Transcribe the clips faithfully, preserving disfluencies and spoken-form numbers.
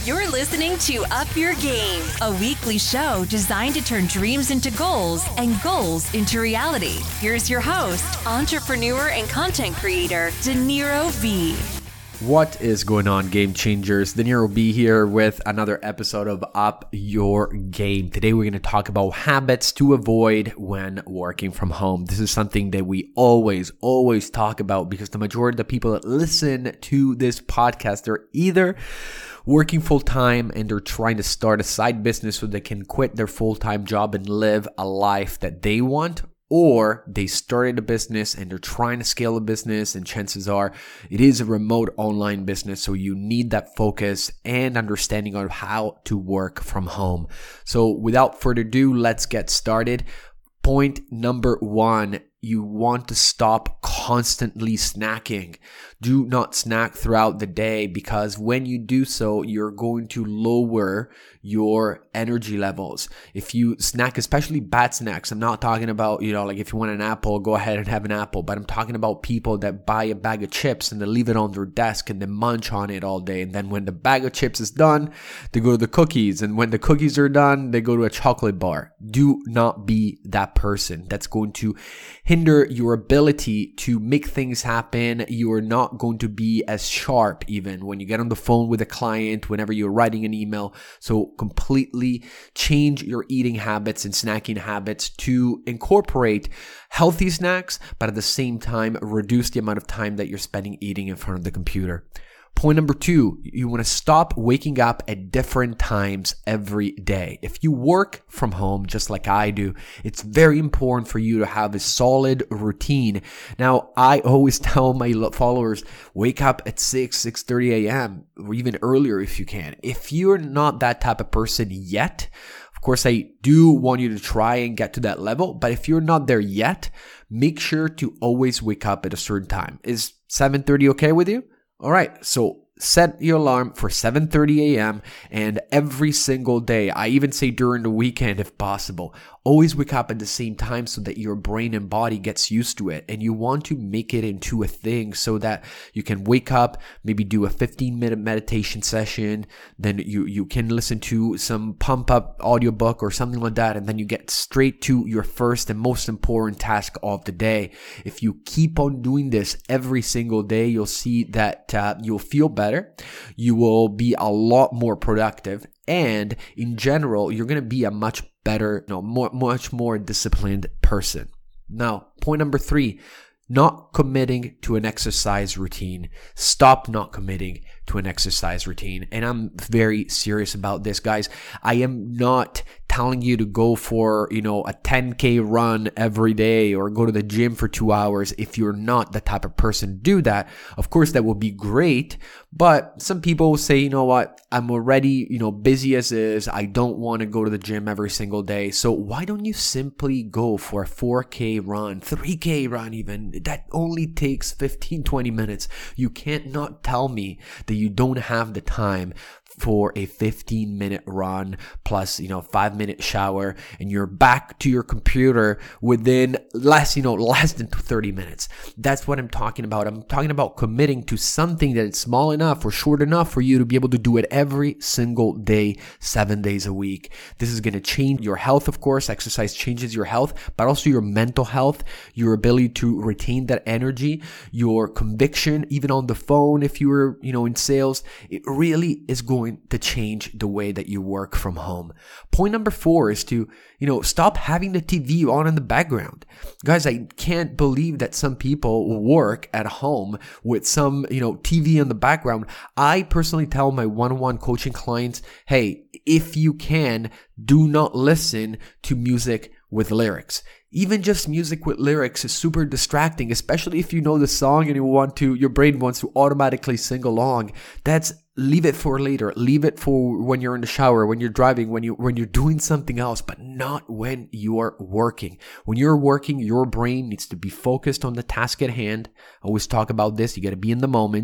You're listening to Up Your Game, a weekly show designed to turn dreams into goals and goals into reality. Here's your host, entrepreneur and content creator, Dinero V. What is going on, game changers? Dinero B here with another episode of Up Your Game. Today we're going to talk about habits to avoid when working from home. This is something that we always, always talk about because the majority of the people that listen to this podcast are either working full-time and they're trying to start a side business so they can quit their full-time job and live a life that they want, or they started a business and they're trying to scale a business, and chances are it is a remote online business, so you need that focus and understanding of how to work from home. So without further ado, let's get started. Point number one, you want to stop constantly snacking. Do not snack throughout the day, because when you do so, you're going to lower your energy levels. If you snack, especially bad snacks, I'm not talking about, you know, like if you want an apple, go ahead and have an apple, but I'm talking about people that buy a bag of chips and they leave it on their desk and they munch on it all day. And then when the bag of chips is done, they go to the cookies. And when the cookies are done, they go to a chocolate bar. Do not be that person. That's going to hinder your ability to make things happen. You are not going to be as sharp even when you get on the phone with a client, whenever you're writing an email. So completely change your eating habits and snacking habits to incorporate healthy snacks, but at the same time, reduce the amount of time that you're spending eating in front of the computer. Point number two, you want to stop waking up at different times every day. If you work from home, just like I do, it's very important for you to have a solid routine. Now, I always tell my followers, wake up at six, six thirty a.m. or even earlier if you can. If you're not that type of person yet, of course, I do want you to try and get to that level. But if you're not there yet, make sure to always wake up at a certain time. Is seven thirty okay with you? All right, so set your alarm for seven thirty a.m. and every single day, I even say during the weekend if possible, always wake up at the same time so that your brain and body gets used to it. And you want to make it into a thing so that you can wake up, maybe do a fifteen minute meditation session, then you, you can listen to some pump up audiobook or something like that, and then you get straight to your first and most important task of the day. If you keep on doing this every single day, you'll see that uh, you'll feel better, you will be a lot more productive, and in general, you're going to be a much better, no, more, much more disciplined person. Now, point number three, not committing to an exercise routine. Stop not committing to an exercise routine. And I'm very serious about this, guys. I am not telling you to go for, you know, a ten K run every day or go to the gym for two hours. If you're not the type of person to do that, of course, that would be great. But some people will say, you know what, I'm already, you know, busy as is. I don't want to go to the gym every single day. So why don't you simply go for a four K run, three K run even? That only takes fifteen, twenty minutes. You can't not tell me that you don't have the time for a fifteen minute run plus, you know, five minute shower, and you're back to your computer within less, you know, less than thirty minutes. That's what I'm talking about. I'm talking about committing to something that is small enough or short enough for you to be able to do it every single day, seven days a week. This is going to change your health, of course. Exercise changes your health, but also your mental health, your ability to retain that energy, your conviction, even on the phone if you were, you know, in sales. It really is going to change the way that you work from home. Point number four is to, you know, stop having the T V on in the background. Guys, I can't believe that some people work at home with some, you know, T V in the background. I personally tell my one-on-one coaching clients, hey, if you can, do not listen to music with lyrics. Even just music with lyrics is super distracting, especially if you know the song and you want to, your brain wants to automatically sing along. That's leave it for later. Leave it for when you're in the shower, when you're driving, when you when you're doing something else, but not when you are working. When you're working, your brain needs to be focused on the task at hand. I always talk about this. You got to be in the moment.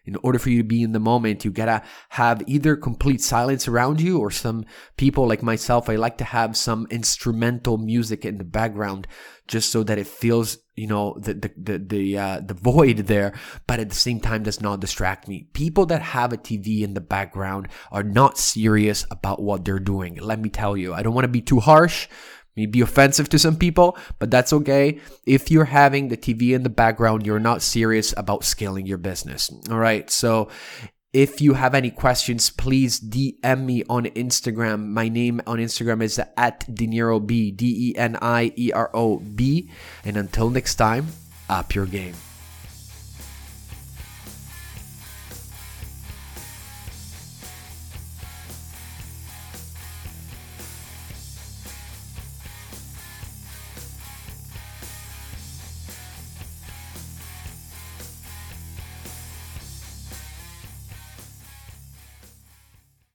In order for you to be in the moment, you gotta have either complete silence around you, or some people like myself, I like to have some instrumental music in the background just so that it feels, you know, the the the the, uh, the void there, but at the same time does not distract me. People that have a T V in the background are not serious about what they're doing. Let me tell you, I don't want to be too harsh, may be offensive to some people, but that's okay. If you're having the T V in the background, you're not serious about scaling your business. All right. So if you have any questions, please D M me on Instagram. My name on Instagram is at DeniroB, D E N I E R O B. And until next time, up your game.